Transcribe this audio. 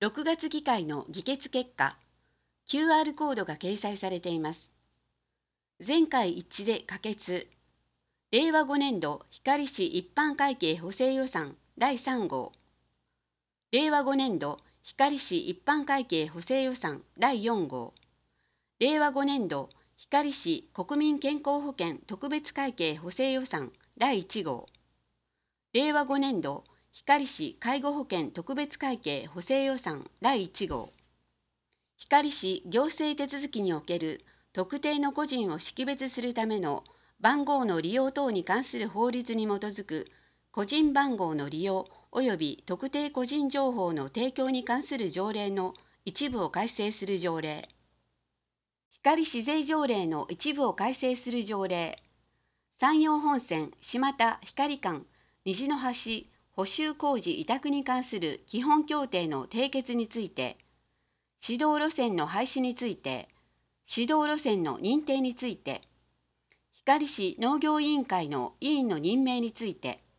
6月議会の議決結果、QR コードが掲載されています。全会一致で可決。令和5年度光市一般会計補正予算第3号。令和5年度光市一般会計補正予算第4号。令和5年度光市国民健康保険特別会計補正予算第1号。令和5年度光市介護保険特別会計補正予算第1号。光市行政手続きにおける特定の個人を識別するための番号の利用等に関する法律に基づく個人番号の利用及び特定個人情報の提供に関する条例の一部を改正する条例。光市税条例の一部を改正する条例。山陽本線島田光間虹の橋補修工事委託に関する基本協定の締結について、指導路線の廃止について、指導路線の認定について、光市農業委員会の委員の任命について、